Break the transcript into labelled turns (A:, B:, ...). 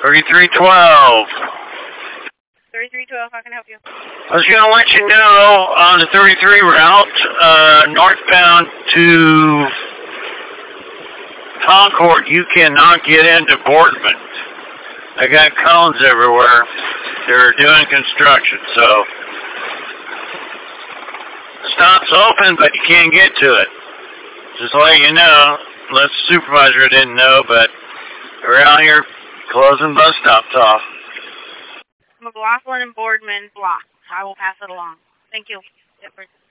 A: 3312.
B: 3312, how can I help you?
A: I was going to let you know on the 33 route, northbound to Concord, you cannot get into Boardman. I got cones everywhere. They're doing construction, so the stop's open, but you can't get to it. Just to let you know, unless the supervisor didn't know, but around here, closing bus stops off.
B: McLaughlin and Boardman blocked. I will pass it along. Thank you.